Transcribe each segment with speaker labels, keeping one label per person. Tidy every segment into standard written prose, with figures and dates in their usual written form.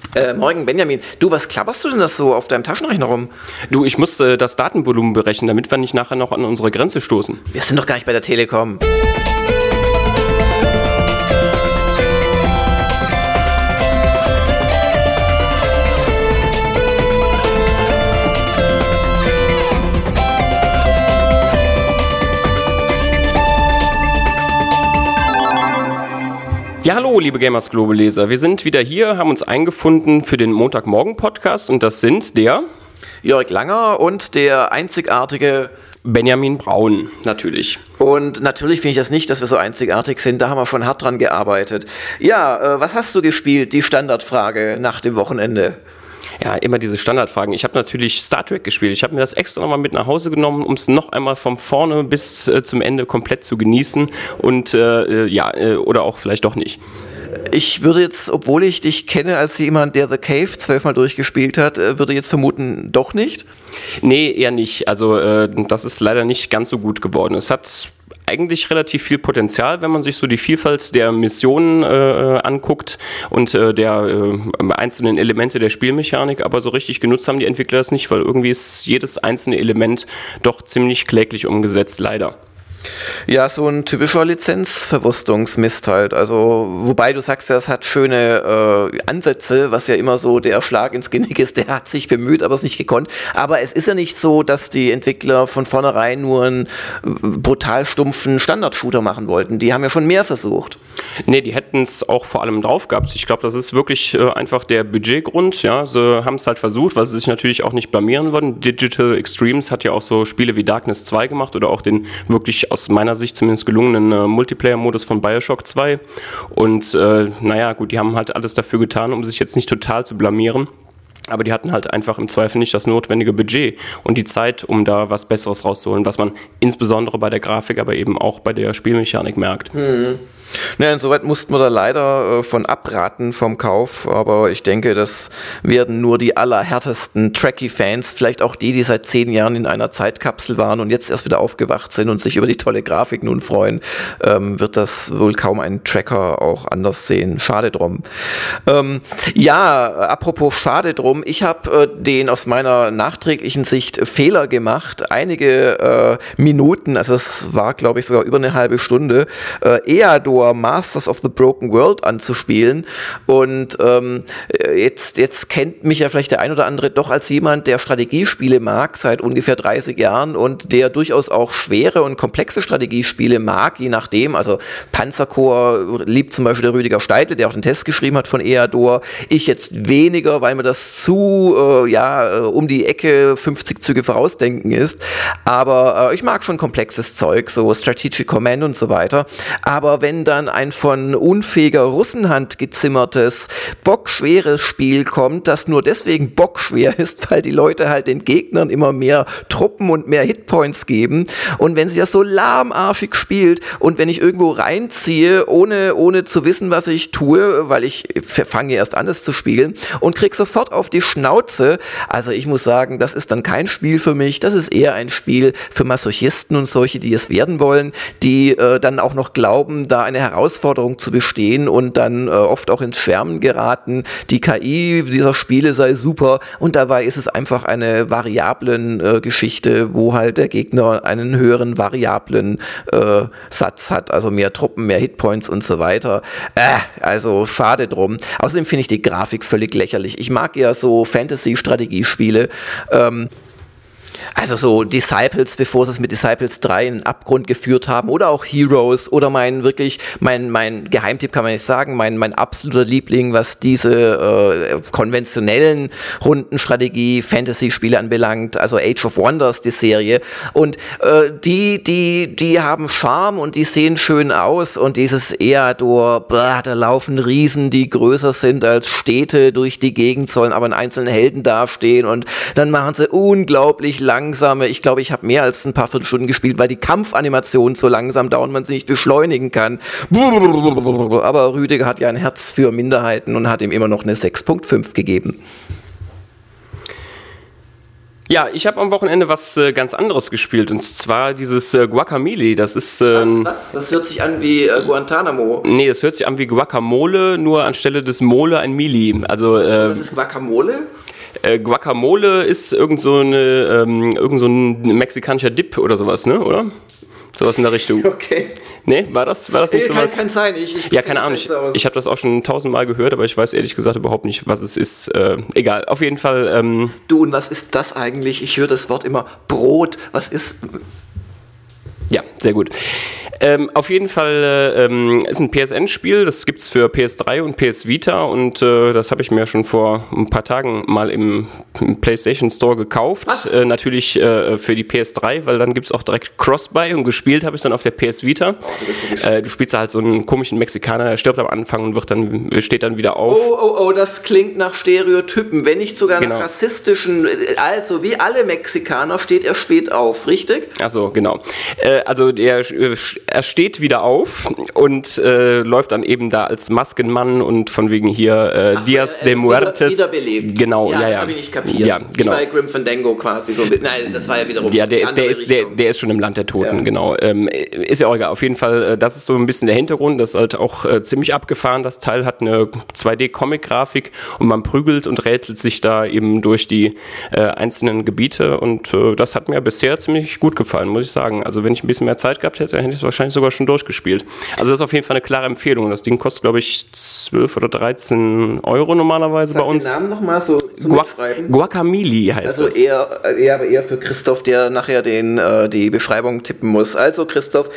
Speaker 1: Morgen, Benjamin. Du, was klapperst du denn das so auf deinem Taschenrechner rum?
Speaker 2: Du, ich musste das Datenvolumen berechnen, damit wir nicht nachher noch an unsere Grenze stoßen.
Speaker 1: Wir sind doch gar nicht bei der Telekom.
Speaker 2: Ja, hallo, liebe Gamers Global Leser. Wir sind wieder hier, haben uns eingefunden für den Montagmorgen-Podcast und das sind der
Speaker 1: Jörg Langer und der einzigartige
Speaker 2: Benjamin Braun, natürlich.
Speaker 1: Und natürlich finde ich das nicht, dass wir so einzigartig sind, da haben wir schon hart dran gearbeitet. Ja, was hast du gespielt? Die Standardfrage nach dem Wochenende.
Speaker 2: Ja, immer diese Standardfragen. Ich habe natürlich Star Trek gespielt. Ich habe mir das extra nochmal mit nach Hause genommen, um es noch einmal von vorne bis zum Ende komplett zu genießen. Und oder auch vielleicht doch nicht.
Speaker 1: Ich würde jetzt, obwohl ich dich kenne als jemand, der The Cave 12-mal durchgespielt hat, würde jetzt vermuten, doch nicht?
Speaker 2: Nee, eher nicht. Also das ist leider nicht ganz so gut geworden. Es hat eigentlich relativ viel Potenzial, wenn man sich so die Vielfalt der Missionen anguckt und der einzelnen Elemente der Spielmechanik, aber so richtig genutzt haben die Entwickler das nicht, weil irgendwie ist jedes einzelne Element doch ziemlich kläglich umgesetzt, leider.
Speaker 1: Ja, so ein typischer Lizenzverwurstungsmist halt. Also, wobei du sagst ja, es hat schöne Ansätze, was ja immer so der Schlag ins Genick ist, der hat sich bemüht, aber es nicht gekonnt. Aber es ist ja nicht so, dass die Entwickler von vornherein nur einen brutal stumpfen Standard-Shooter machen wollten. Die haben ja schon mehr versucht.
Speaker 2: Nee, die hätten es auch vor allem drauf gehabt. Ich glaube, das ist wirklich einfach der Budgetgrund. Ja, sie haben es halt versucht, weil sie sich natürlich auch nicht blamieren würden. Digital Extremes hat ja auch so Spiele wie Darkness 2 gemacht oder auch den wirklich aus meiner Sicht zumindest gelungenen Multiplayer-Modus von Bioshock 2. Und gut, die haben halt alles dafür getan, um sich jetzt nicht total zu blamieren. Aber die hatten halt einfach im Zweifel nicht das notwendige Budget und die Zeit, um da was Besseres rauszuholen, was man insbesondere bei der Grafik, aber eben auch bei der Spielmechanik merkt.
Speaker 1: Naja, insoweit mussten wir da leider von abraten vom Kauf, aber ich denke, das werden nur die allerhärtesten Trekkie-Fans, vielleicht auch die seit 10 Jahren in einer Zeitkapsel waren und jetzt erst wieder aufgewacht sind und sich über die tolle Grafik nun freuen, wird das wohl kaum ein Tracker auch anders sehen. Schade drum. Apropos schade drum, ich habe den aus meiner nachträglichen Sicht Fehler gemacht, einige Minuten, also es war glaube ich sogar über eine halbe Stunde, Eador Masters of the Broken World anzuspielen und jetzt kennt mich ja vielleicht der ein oder andere doch als jemand, der Strategiespiele mag seit ungefähr 30 Jahren und der durchaus auch schwere und komplexe Strategiespiele mag, je nachdem, also Panzerkorps liebt zum Beispiel der Rüdiger Steidle, der auch den Test geschrieben hat von Eador, ich jetzt weniger, weil mir das zu um die Ecke 50 Züge vorausdenken ist, aber ich mag schon komplexes Zeug, so Strategic Command und so weiter, aber wenn dann ein von unfähiger Russenhand gezimmertes, bockschweres Spiel kommt, das nur deswegen bockschwer ist, weil die Leute halt den Gegnern immer mehr Truppen und mehr Hitpoints geben und wenn sie das so lahmarschig spielt und wenn ich irgendwo reinziehe, ohne zu wissen, was ich tue, weil ich fange erst an, es zu spielen und krieg sofort auf die Schnauze, also ich muss sagen, das ist dann kein Spiel für mich, das ist eher ein Spiel für Masochisten und solche, die es werden wollen, die dann auch noch glauben, da eine Herausforderung zu bestehen und dann oft auch ins Schwärmen geraten. Die KI dieser Spiele sei super und dabei ist es einfach eine variablen Geschichte, wo halt der Gegner einen höheren variablen Satz hat, also mehr Truppen, mehr Hitpoints und so weiter. Also schade drum. Außerdem finde ich die Grafik völlig lächerlich. Ich mag ja so Fantasy-Strategiespiele. Also so Disciples, bevor sie es mit Disciples 3 in den Abgrund geführt haben, oder auch Heroes, oder mein Geheimtipp kann man nicht sagen, mein absoluter Liebling, was diese konventionellen Rundenstrategie-Fantasy-Spiele anbelangt, also Age of Wonders, die Serie. Und die haben Charme und die sehen schön aus und dieses Eador, da laufen Riesen, die größer sind als Städte durch die Gegend, sollen aber einen einzelnen Helden dastehen und dann machen sie unglaublich langsame, ich glaube, ich habe mehr als ein paar Viertelstunden gespielt, weil die Kampfanimationen so langsam dauern, man sie nicht beschleunigen kann. Aber Rüdiger hat ja ein Herz für Minderheiten und hat ihm immer noch eine 6.5 gegeben.
Speaker 2: Ja, ich habe am Wochenende was ganz anderes gespielt, und zwar dieses Guacamelee. Das ist...
Speaker 1: Was? Das hört sich an wie Guantanamo.
Speaker 2: Nee, es hört sich an wie Guacamole, nur anstelle des Mole ein Melee. Also,
Speaker 1: was ist Guacamole?
Speaker 2: Guacamole ist irgend so ein mexikanischer Dip oder sowas, ne, oder? Sowas in der Richtung.
Speaker 1: Okay.
Speaker 2: Nee, war das nicht sowas?
Speaker 1: Kann sein.
Speaker 2: Ja, keine Ahnung. Ich habe das auch schon 1000-mal gehört, aber ich weiß ehrlich gesagt überhaupt nicht, was es ist. Egal, auf jeden Fall.
Speaker 1: Du, und was ist das eigentlich? Ich höre das Wort immer Brot. Was ist...
Speaker 2: Ja, sehr gut. Auf jeden Fall ist ein PSN-Spiel, das gibt's für PS3 und PS Vita, und das habe ich mir schon vor ein paar Tagen mal im PlayStation Store gekauft. Natürlich für die PS3, weil dann gibt's auch direkt Cross-Buy, und gespielt habe ich dann auf der PS Vita. Du spielst halt so einen komischen Mexikaner, der stirbt am Anfang und steht dann wieder auf.
Speaker 1: Oh, das klingt nach Stereotypen, wenn nicht sogar nach rassistischen, also wie alle Mexikaner steht er spät auf, richtig?
Speaker 2: Achso, genau. Also er steht wieder auf und läuft dann eben da als Maskenmann und von wegen hier Dias de Muertes.
Speaker 1: Wiederbelebt.
Speaker 2: Genau,
Speaker 1: ja.
Speaker 2: ja.
Speaker 1: Das habe ich nicht kapiert.
Speaker 2: Ja, genau.
Speaker 1: Wie bei Grim Fandango quasi. So. Nein, das war ja wiederum
Speaker 2: ja, der ist schon im Land der Toten, genau. Ist ja auch egal. Auf jeden Fall, das ist so ein bisschen der Hintergrund. Das ist halt auch ziemlich abgefahren. Das Teil hat eine 2D-Comic-Grafik und man prügelt und rätselt sich da eben durch die einzelnen Gebiete, und das hat mir bisher ziemlich gut gefallen, muss ich sagen. Also wenn ich ein bisschen mehr Zeit gehabt hätte, dann hätte ich es wahrscheinlich sogar schon durchgespielt. Also das ist auf jeden Fall eine klare Empfehlung. Das Ding kostet, glaube ich, 12 oder 13 Euro normalerweise bei uns.
Speaker 1: Den Namen nochmal so zum Mitschreiben.
Speaker 2: Guacamelee heißt das.
Speaker 1: Also eher für Christoph, der nachher die Beschreibung tippen muss. Also Christoph,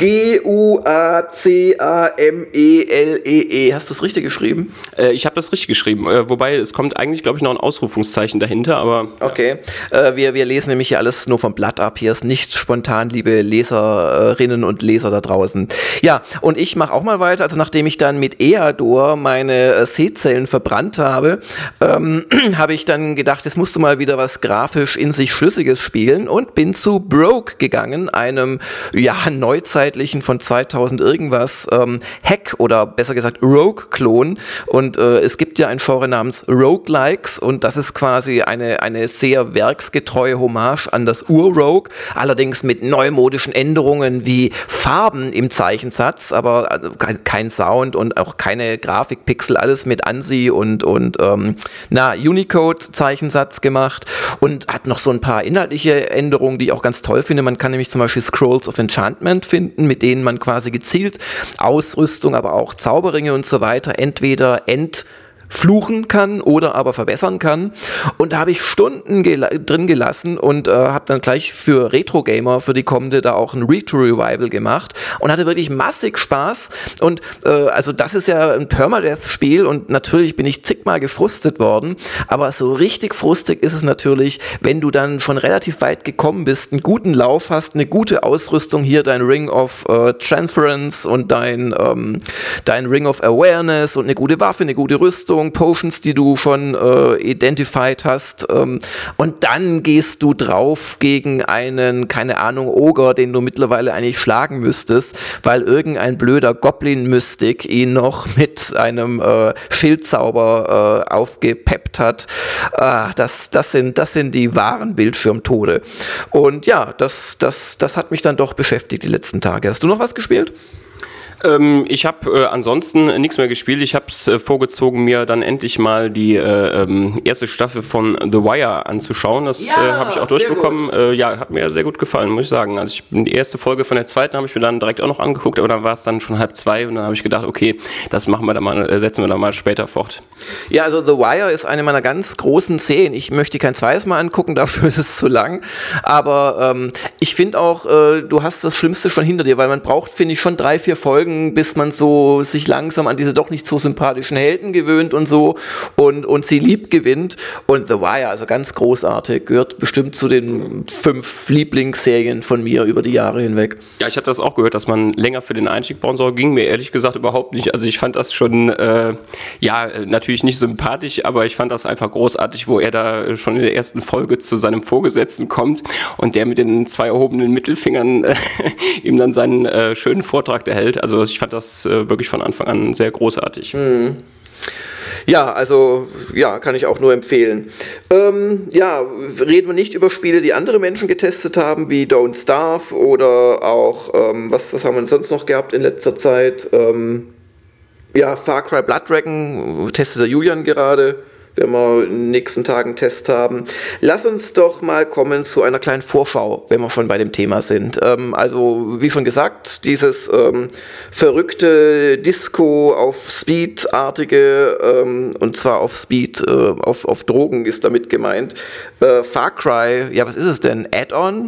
Speaker 1: Guacamelee. Hast du es richtig geschrieben?
Speaker 2: Ich habe das richtig geschrieben. Wobei, es kommt eigentlich, glaube ich, noch ein Ausrufungszeichen dahinter, aber...
Speaker 1: Okay. Wir lesen nämlich hier alles nur vom Blatt ab. Hier ist nichts spontan, liebe Leserinnen und Leser da draußen. Ja, und ich mache auch mal weiter. Also nachdem ich dann mit Eador meine Seezellen verbrannt habe, habe ich dann gedacht, jetzt musst du mal wieder was grafisch in sich Schlüssiges spielen, und bin zu Broke gegangen, einem neuzeitlichen von 2000 irgendwas Hack oder besser gesagt Rogue-Klon. Und es gibt ja ein Genre namens Roguelikes, und das ist quasi eine sehr werksgetreue Hommage an das Ur-Rogue, allerdings mit neumodischen Änderungen wie Farben im Zeichensatz, aber kein Sound und auch keine Grafikpixel, alles mit ANSI und Unicode-Zeichensatz gemacht, und hat noch so ein paar inhaltliche Änderungen, die ich auch ganz toll finde. Man kann nämlich zum Beispiel Scrolls of Enchantment finden, mit denen man quasi gezielt Ausrüstung, aber auch Zauberringe und so weiter entweder fluchen kann oder aber verbessern kann. Und da habe ich Stunden drin gelassen und habe dann gleich für Retro-Gamer für die kommende da auch ein Retro-Revival gemacht und hatte wirklich massig Spaß. Und also das ist ja ein Permadeath-Spiel, und natürlich bin ich zigmal gefrustet worden, aber so richtig frustig ist es natürlich, wenn du dann schon relativ weit gekommen bist, einen guten Lauf hast, eine gute Ausrüstung, hier dein Ring of Transference und dein Ring of Awareness und eine gute Waffe, eine gute Rüstung, Potions, die du schon identified hast, und dann gehst du drauf gegen einen, keine Ahnung, Ogre, den du mittlerweile eigentlich schlagen müsstest, weil irgendein blöder Goblin-Mystik ihn noch mit einem Schildzauber aufgepeppt hat. Das sind die wahren Bildschirmtode. Und ja, das hat mich dann doch beschäftigt die letzten Tage. Hast du noch was gespielt?
Speaker 2: Ich habe ansonsten nichts mehr gespielt. Ich habe es vorgezogen, mir dann endlich mal die erste Staffel von The Wire anzuschauen. Das habe ich auch durchbekommen. Hat mir sehr gut gefallen, muss ich sagen. Also die erste Folge von der zweiten habe ich mir dann direkt auch noch angeguckt, aber dann war es dann schon 1:30 und dann habe ich gedacht, okay, das setzen wir dann mal später fort.
Speaker 1: Ja, also The Wire ist eine meiner ganz großen Serien. Ich möchte kein zweites Mal angucken, dafür ist es zu lang. Aber ich finde auch, du hast das Schlimmste schon hinter dir, weil man braucht, finde ich, schon 3-4 Folgen, bis man so sich langsam an diese doch nicht so sympathischen Helden gewöhnt und so und sie lieb gewinnt. Und The Wire, also ganz großartig, gehört bestimmt zu den 5 Lieblingsserien von mir über die Jahre hinweg.
Speaker 2: Ja, ich habe das auch gehört, dass man länger für den Einstieg brauchen soll. Ging mir ehrlich gesagt überhaupt nicht. Also ich fand das schon, natürlich nicht sympathisch, aber ich fand das einfach großartig, wo er da schon in der ersten Folge zu seinem Vorgesetzten kommt und der mit den 2 erhobenen Mittelfingern ihm dann seinen schönen Vortrag erhält. Also ich fand das wirklich von Anfang an sehr großartig.
Speaker 1: Ja, also, ja, kann ich auch nur empfehlen. Ja, reden wir nicht über Spiele, die andere Menschen getestet haben, wie Don't Starve oder auch, was haben wir denn sonst noch gehabt in letzter Zeit? Ja, Far Cry Blood Dragon testet der Julian gerade, wenn wir in den nächsten Tagen einen Test haben. Lass uns doch mal kommen zu einer kleinen Vorschau, wenn wir schon bei dem Thema sind. Also, wie schon gesagt, dieses verrückte Disco auf Speed-artige, und zwar auf Speed, auf Drogen ist damit gemeint. Far Cry, ja, was ist es denn? Add-on?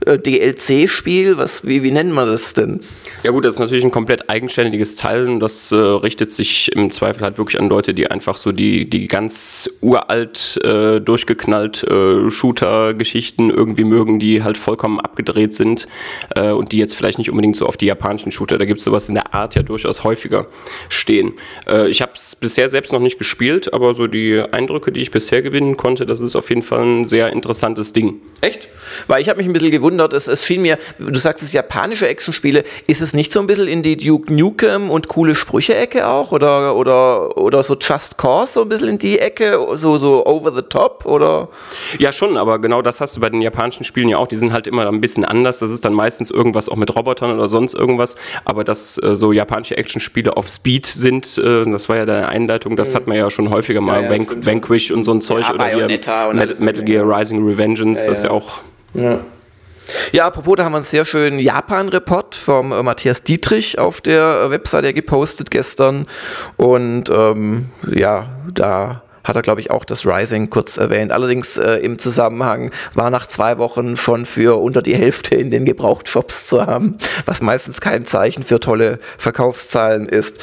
Speaker 1: DLC-Spiel? Wie nennen wir das denn?
Speaker 2: Ja gut, das ist natürlich ein komplett eigenständiges Teil und das richtet sich im Zweifel halt wirklich an Leute, die einfach so die ganz uralt durchgeknallt Shooter-Geschichten irgendwie mögen, die halt vollkommen abgedreht sind und die jetzt vielleicht nicht unbedingt so auf die japanischen Shooter, da gibt es sowas in der Art ja durchaus häufiger stehen. Ich habe es bisher selbst noch nicht gespielt, aber so die Eindrücke, die ich bisher gewinnen konnte, das ist auf jeden Fall ein sehr interessantes Ding.
Speaker 1: Echt? Weil ich habe mich ein bisschen gewundert, es schien mir, du sagst es japanische Actionspiele, ist es nicht so ein bisschen in die Duke Nukem und coole Sprüche-Ecke auch? Oder so Just Cause so ein bisschen in die Ecke, so over the top? Oder?
Speaker 2: Ja schon, aber genau das hast du bei den japanischen Spielen ja auch, die sind halt immer ein bisschen anders, das ist dann meistens irgendwas auch mit Robotern oder sonst irgendwas, aber dass so japanische Actionspiele auf Speed sind, das war ja deine Einleitung, das hat man ja schon häufiger mal, ja, Vanquish und so ein Zeug, ja, oder hier Metal Gear Rising Revengeance, das ist ja auch...
Speaker 1: Ja. Ja, apropos, da haben wir einen sehr schönen Japan-Report vom Matthias Dietrich auf der Webseite gepostet gestern und ja, da hat er, glaube ich, auch das Rising kurz erwähnt. Allerdings im Zusammenhang war nach 2 Wochen schon für unter die Hälfte in den Gebrauchtshops zu haben, was meistens kein Zeichen für tolle Verkaufszahlen ist.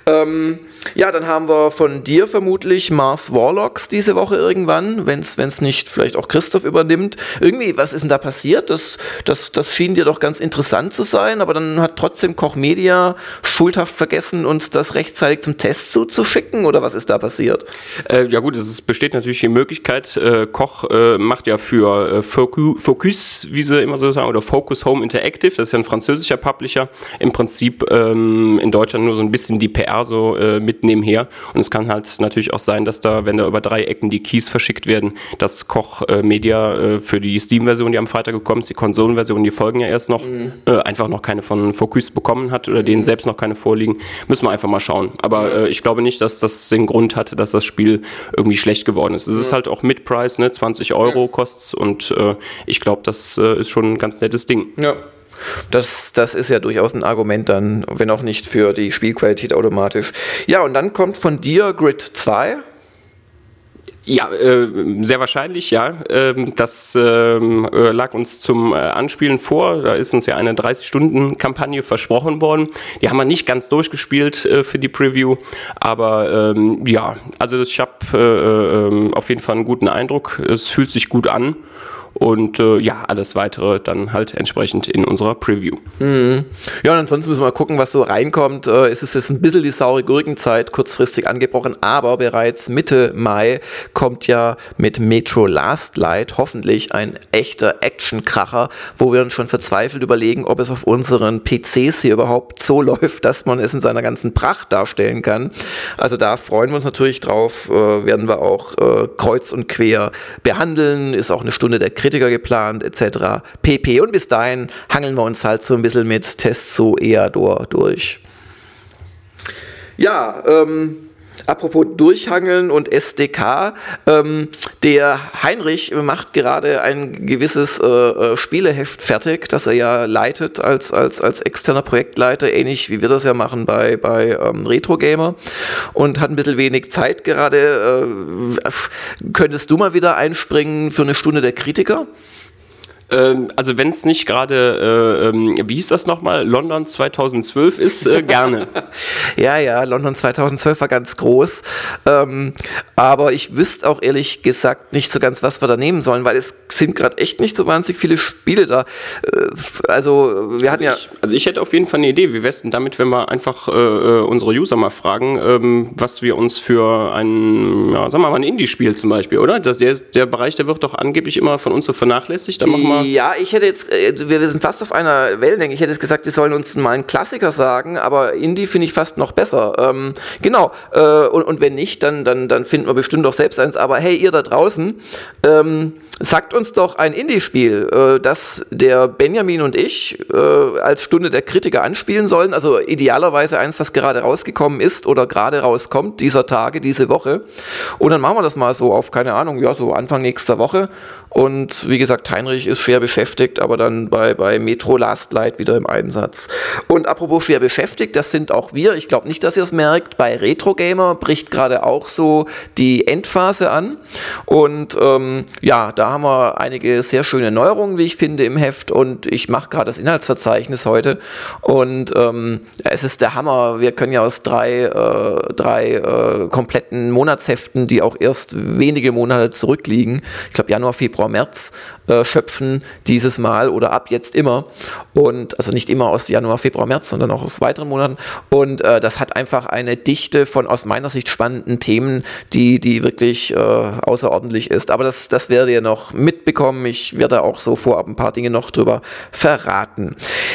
Speaker 1: Ja, dann haben wir von dir vermutlich Mars Warlocks diese Woche irgendwann, wenn es nicht vielleicht auch Christoph übernimmt. Irgendwie, was ist denn da passiert? Das schien dir doch ganz interessant zu sein, aber dann hat trotzdem Koch Media schuldhaft vergessen, uns das rechtzeitig zum Test zuzuschicken, oder was ist da passiert?
Speaker 2: Ja gut, es besteht natürlich die Möglichkeit, Koch macht ja für Focus, wie sie immer so sagen, oder Focus Home Interactive, das ist ja ein französischer Publisher, im Prinzip in Deutschland nur so ein bisschen die PR so mit nebenher. Und es kann halt natürlich auch sein, dass da, wenn da über 3 Ecken die Keys verschickt werden, dass Koch Media für die Steam-Version, die am Freitag gekommen ist, die Konsolenversion, die folgen ja erst noch, einfach noch keine von Focus bekommen hat oder denen selbst noch keine vorliegen. Müssen wir einfach mal schauen. Aber ich glaube nicht, dass das den Grund hatte, dass das Spiel irgendwie schlecht geworden ist. Es ist halt auch Mid-Price, ne? 20 Euro kostet's und ich glaube, das ist schon ein ganz nettes Ding.
Speaker 1: Ja. Das ist ja durchaus ein Argument dann, wenn auch nicht für die Spielqualität automatisch. Ja, und dann kommt von dir Grid 2.
Speaker 2: Ja, sehr wahrscheinlich, ja. Das lag uns zum Anspielen vor. Da ist uns ja eine 30-Stunden-Kampagne versprochen worden. Die haben wir nicht ganz durchgespielt für die Preview. Aber ja, also ich habe auf jeden Fall einen guten Eindruck. Es fühlt sich gut an. Und ja, alles Weitere dann halt entsprechend in unserer Preview.
Speaker 1: Ja, und ansonsten müssen wir mal gucken, was so reinkommt. Es ist jetzt ein bisschen die saure Gurkenzeit kurzfristig angebrochen, aber bereits Mitte Mai kommt ja mit Metro Last Light hoffentlich ein echter Actionkracher, wo wir uns schon verzweifelt überlegen, ob es auf unseren PCs hier überhaupt so läuft, dass man es in seiner ganzen Pracht darstellen kann. Also da freuen wir uns natürlich drauf, werden wir auch kreuz und quer behandeln, ist auch eine Stunde der Kritiker geplant, etc. pp. Und bis dahin hangeln wir uns halt so ein bisschen mit Tests zu Eador durch. Ja, apropos Durchhangeln und SDK, der Heinrich macht gerade ein gewisses Spieleheft fertig, das er ja leitet als externer Projektleiter, ähnlich wie wir das ja machen bei Retro Gamer, und hat ein bisschen wenig Zeit gerade. Könntest du mal wieder einspringen für eine Stunde der Kritiker?
Speaker 2: Also wenn es nicht gerade, wie hieß das nochmal, London 2012 ist, gerne.
Speaker 1: Ja, London 2012 war ganz groß, aber ich wüsste auch ehrlich gesagt nicht so ganz, was wir da nehmen sollen, weil es sind gerade echt nicht so wahnsinnig viele Spiele da. Also wir hatten
Speaker 2: ich hätte auf jeden Fall eine Idee. Wie wär's denn damit, wenn wir einfach unsere User mal fragen, was wir uns für ein, ja, sagen wir mal, ein Indie-Spiel zum Beispiel, oder? Der Bereich, der wird doch angeblich immer von uns so vernachlässigt. Da machen wir oder?
Speaker 1: Ja, ich hätte jetzt, wir sind fast auf einer Wellenlänge. Ich hätte jetzt gesagt, die sollen uns mal einen Klassiker sagen, aber Indie finde ich fast noch besser. Genau. Und wenn nicht, dann finden wir bestimmt auch selbst eins. Aber hey, ihr da draußen, sagt uns doch ein Indie-Spiel, das der Benjamin und ich als Stunde der Kritiker anspielen sollen. Also idealerweise eins, das gerade rausgekommen ist oder gerade rauskommt, dieser Tage, diese Woche. Und dann machen wir das mal so auf, keine Ahnung, ja, so Anfang nächster Woche. Und wie gesagt, Heinrich ist schwer beschäftigt, aber dann bei Metro Last Light wieder im Einsatz. Und apropos schwer beschäftigt, das sind auch wir. Ich glaube nicht, dass ihr es merkt. Bei Retro Gamer bricht gerade auch so die Endphase an. Und ja, da haben wir einige sehr schöne Neuerungen, wie ich finde, im Heft. Und ich mache gerade das Inhaltsverzeichnis heute. Und es ist der Hammer. Wir können ja aus drei kompletten Monatsheften, die auch erst wenige Monate zurückliegen, ich glaube Januar, Februar, März, schöpfen dieses Mal oder ab jetzt immer. Und also nicht immer aus Januar, Februar, März, sondern auch aus weiteren Monaten. Und das hat einfach eine Dichte von aus meiner Sicht spannenden Themen, die wirklich außerordentlich ist. Aber das werdet ihr noch mitbekommen. Ich werde auch so vorab ein paar Dinge noch drüber verraten.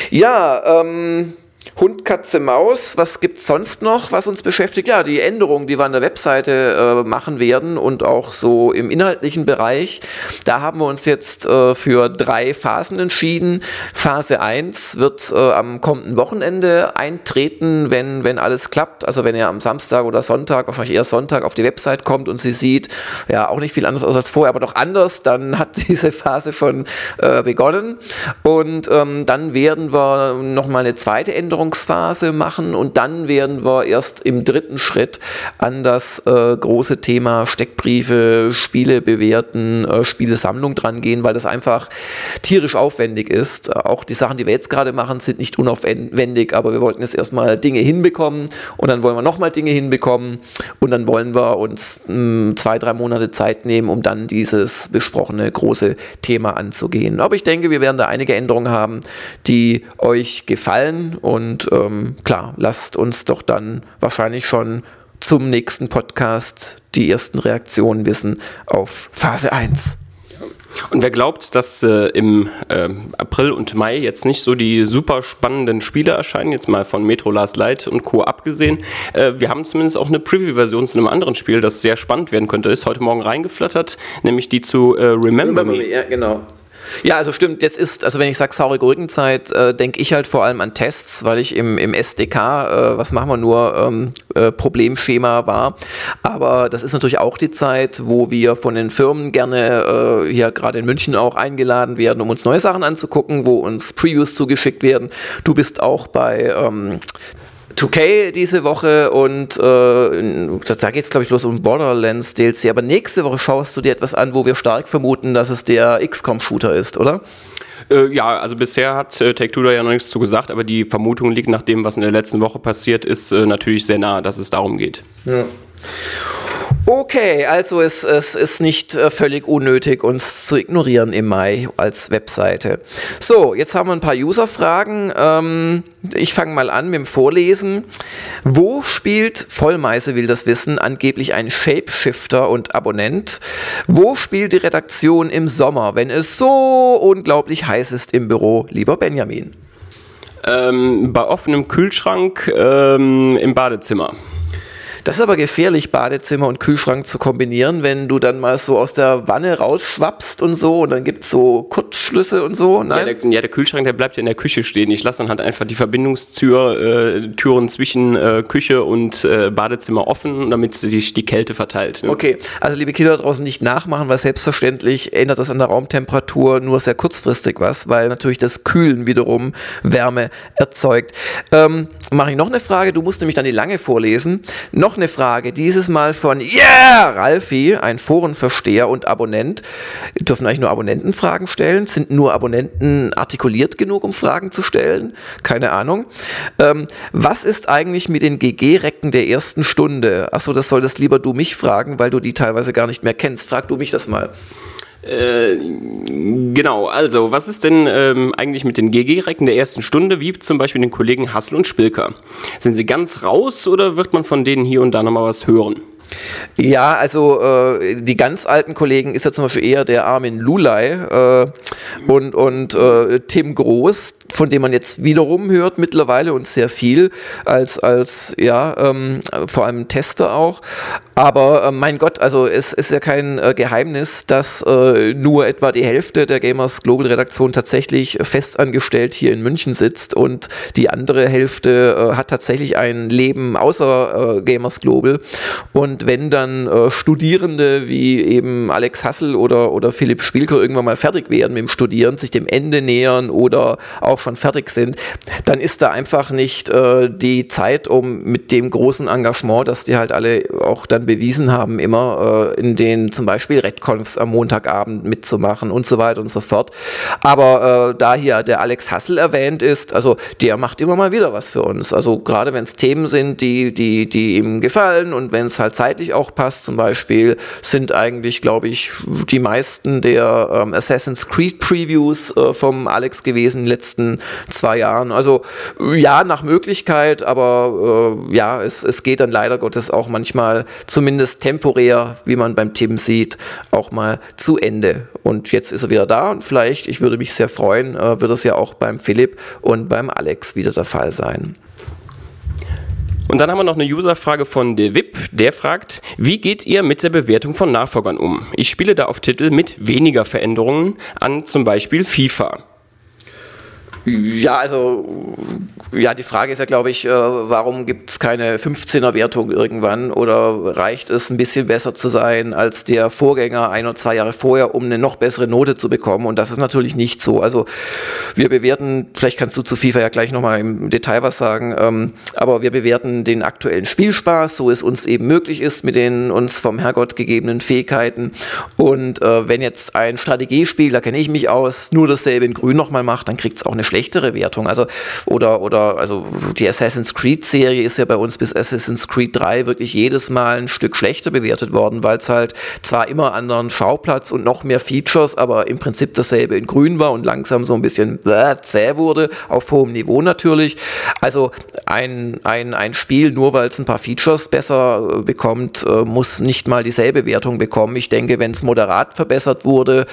Speaker 1: Ja, Hund, Katze, Maus, was gibt's sonst noch, was uns beschäftigt? Ja, die Änderungen, die wir an der Webseite machen werden und auch so im inhaltlichen Bereich. Da haben wir uns jetzt für 3 Phasen entschieden. Phase 1 wird am kommenden Wochenende eintreten, wenn alles klappt. Also wenn ihr am Samstag oder Sonntag, wahrscheinlich eher Sonntag, auf die Website kommt und sie sieht, ja, auch nicht viel anders aus als vorher, aber doch anders, dann hat diese Phase schon begonnen. Und dann werden wir nochmal eine zweite Änderungsphase machen und dann werden wir erst im 3. Schritt an das große Thema Steckbriefe, Spiele bewerten, Spielesammlung dran gehen, weil das einfach tierisch aufwendig ist. Auch die Sachen, die wir jetzt gerade machen, sind nicht unaufwendig, aber wir wollten jetzt erstmal Dinge hinbekommen und dann wollen wir nochmal Dinge hinbekommen und dann wollen wir uns 2-3 Monate Zeit nehmen, um dann dieses besprochene große Thema anzugehen. Aber ich denke, wir werden da einige Änderungen haben, die euch gefallen und klar, lasst uns doch dann wahrscheinlich schon zum nächsten Podcast die ersten Reaktionen wissen auf Phase 1.
Speaker 2: Und wer glaubt, dass im April und Mai jetzt nicht so die super spannenden Spiele erscheinen, jetzt mal von Metro Last Light und Co. abgesehen, wir haben zumindest auch eine Preview-Version zu einem anderen Spiel, das sehr spannend werden könnte, ist heute Morgen reingeflattert, nämlich die zu Remember Me.
Speaker 1: Ja, genau. Ja, also stimmt, jetzt ist, also wenn ich sage saure Gurkenzeit, denke ich halt vor allem an Tests, weil ich im SDK, was machen wir nur, Problemschema war. Aber das ist natürlich auch die Zeit, wo wir von den Firmen gerne hier gerade in München auch eingeladen werden, um uns neue Sachen anzugucken, wo uns Previews zugeschickt werden. Du bist auch bei 2K diese Woche und da geht es, glaube ich, los um Borderlands DLC, aber nächste Woche schaust du dir etwas an, wo wir stark vermuten, dass es der XCOM-Shooter ist, oder?
Speaker 2: Ja, also bisher hat Take-Two da ja noch nichts zu gesagt, aber die Vermutung liegt nach dem, was in der letzten Woche passiert ist, natürlich sehr nah, dass es darum geht. Ja.
Speaker 1: Okay, also es ist nicht völlig unnötig, uns zu ignorieren im Mai als Webseite. So, jetzt haben wir ein paar User-Fragen. Ich fange mal an mit dem Vorlesen. Wo spielt, Vollmeise will das wissen, angeblich ein Shapeshifter und Abonnent? Wo spielt die Redaktion im Sommer, wenn es so unglaublich heiß ist im Büro, lieber Benjamin?
Speaker 2: Bei offenem Kühlschrank im Badezimmer.
Speaker 1: Das ist aber gefährlich, Badezimmer und Kühlschrank zu kombinieren, wenn du dann mal so aus der Wanne rausschwappst und so und dann gibt es so Kurzschlüsse und so. Nein?
Speaker 2: Ja, der Kühlschrank, der bleibt ja in der Küche stehen. Ich lasse dann halt einfach die Verbindungstüren zwischen Küche und Badezimmer offen, damit sich die Kälte verteilt. Ne?
Speaker 1: Okay, also liebe Kinder da draußen nicht nachmachen, weil selbstverständlich ändert das an der Raumtemperatur nur sehr kurzfristig was, weil natürlich das Kühlen wiederum Wärme erzeugt. Mache ich noch eine Frage, du musst nämlich dann die lange vorlesen. Noch eine Frage, dieses Mal von Ralfi, ein Forenversteher und Abonnent. Wir dürfen eigentlich nur Abonnenten Fragen stellen? Sind nur Abonnenten artikuliert genug, um Fragen zu stellen? Keine Ahnung. Was ist eigentlich mit den GG-Recken der ersten Stunde? Achso, das solltest lieber du mich fragen, weil du die teilweise gar nicht mehr kennst. Frag du mich das mal.
Speaker 2: Genau, also was ist denn eigentlich mit den GG-Recken der ersten Stunde, wie zum Beispiel den Kollegen Hassel und Spilker? Sind sie ganz raus oder wird man von denen hier und da nochmal was hören?
Speaker 1: Ja, also die ganz alten Kollegen ist ja zum Beispiel eher der Armin Lulay und Tim Groß, von dem man jetzt wiederum hört mittlerweile und sehr viel als vor allem Tester auch. Aber mein Gott, also es ist ja kein Geheimnis, dass nur etwa die Hälfte der Gamers Global Redaktion tatsächlich festangestellt hier in München sitzt und die andere Hälfte hat tatsächlich ein Leben außer Gamers Global. Und wenn dann Studierende wie eben Alex Hassel oder Philipp Spielker irgendwann mal fertig werden mit dem Studieren, sich dem Ende nähern oder auch schon fertig sind, dann ist da einfach nicht die Zeit, um mit dem großen Engagement, das die halt alle auch dann bewiesen haben, immer in den zum Beispiel Redconfs am Montagabend mitzumachen und so weiter und so fort. Aber da hier der Alex Hassel erwähnt ist, also der macht immer mal wieder was für uns. Also gerade wenn es Themen sind, die ihm gefallen und wenn es halt zeitlich auch passt, zum Beispiel sind eigentlich, glaube ich, die meisten der Assassin's Creed Previews vom Alex gewesen in den letzten 2 Jahren. Also ja, nach Möglichkeit, aber es geht dann leider Gottes auch manchmal, zumindest temporär, wie man beim Tim sieht, auch mal zu Ende. Und jetzt ist er wieder da und vielleicht, ich würde mich sehr freuen, wird es ja auch beim Philipp und beim Alex wieder der Fall sein.
Speaker 2: Und dann haben wir noch eine Userfrage von De Vip, der fragt, wie geht ihr mit der Bewertung von Nachfolgern um? Ich spiele da auf Titel mit weniger Veränderungen an zum Beispiel FIFA.
Speaker 1: Ja, also die Frage ist ja, glaube ich, warum gibt es keine 15er-Wertung irgendwann oder reicht es, ein bisschen besser zu sein als der Vorgänger 1 oder 2 Jahre vorher, um eine noch bessere Note zu bekommen? Und das ist natürlich nicht so. Also wir bewerten, vielleicht kannst du zu FIFA ja gleich nochmal im Detail was sagen, aber wir bewerten den aktuellen Spielspaß, so es uns eben möglich ist mit den uns vom Herrgott gegebenen Fähigkeiten. Und wenn jetzt ein Strategiespiel, da kenne ich mich aus, nur dasselbe in Grün nochmal macht, dann kriegt es auch eine schlechtere Wertung. Also also die Assassin's Creed Serie ist ja bei uns bis Assassin's Creed 3 wirklich jedes Mal ein Stück schlechter bewertet worden, weil es halt zwar immer anderen Schauplatz und noch mehr Features, aber im Prinzip dasselbe in Grün war und langsam so ein bisschen zäh wurde, auf hohem Niveau natürlich. Also ein Spiel, nur weil es ein paar Features besser bekommt, muss nicht mal dieselbe Wertung bekommen. Ich denke, wenn es moderat verbessert wurde,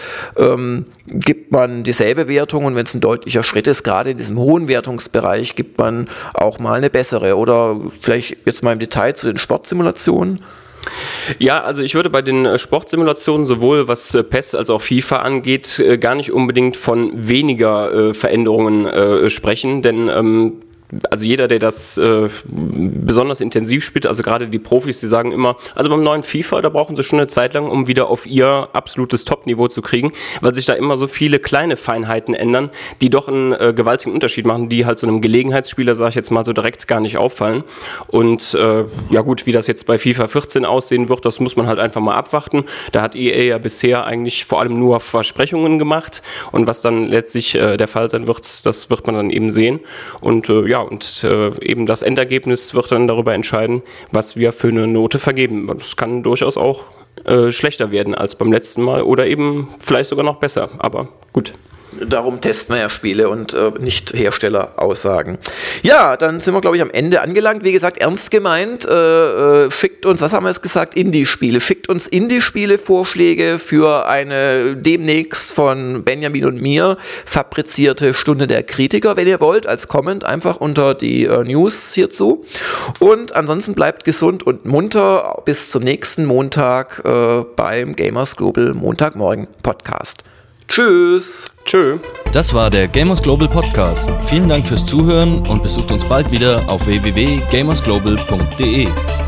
Speaker 1: gibt man dieselbe Wertung und wenn es ein deutlicher Schritt ist, gerade in diesem hohen Wertungsbereich, gibt man auch mal eine bessere. Oder vielleicht jetzt mal im Detail zu den Sportsimulationen.
Speaker 2: Ja, also ich würde bei den Sportsimulationen sowohl was PES als auch FIFA angeht, gar nicht unbedingt von weniger Veränderungen sprechen, denn also jeder, der das besonders intensiv spielt, also gerade die Profis, die sagen immer, also beim neuen FIFA, da brauchen sie schon eine Zeit lang, um wieder auf ihr absolutes Top-Niveau zu kriegen, weil sich da immer so viele kleine Feinheiten ändern, die doch einen gewaltigen Unterschied machen, die halt so einem Gelegenheitsspieler, sage ich jetzt mal so direkt, gar nicht auffallen. Und ja gut, wie das jetzt bei FIFA 14 aussehen wird, das muss man halt einfach mal abwarten. Da hat EA ja bisher eigentlich vor allem nur Versprechungen gemacht und was dann letztlich der Fall sein wird, das wird man dann eben sehen. Und eben das Endergebnis wird dann darüber entscheiden, was wir für eine Note vergeben. Das kann durchaus auch schlechter werden als beim letzten Mal oder eben vielleicht sogar noch besser, aber gut.
Speaker 1: Darum testen wir ja Spiele und nicht Herstelleraussagen. Ja, dann sind wir, glaube ich, am Ende angelangt. Wie gesagt, ernst gemeint, schickt uns, was haben wir jetzt gesagt, Indie-Spiele. Schickt uns Indie-Spiele-Vorschläge für eine demnächst von Benjamin und mir fabrizierte Stunde der Kritiker, wenn ihr wollt, als Comment einfach unter die News hierzu. Und ansonsten bleibt gesund und munter bis zum nächsten Montag beim Gamers Global Montagmorgen Podcast. Tschüss.
Speaker 2: Tschö.
Speaker 3: Das war der Gamers Global Podcast. Vielen Dank fürs Zuhören und besucht uns bald wieder auf www.gamersglobal.de.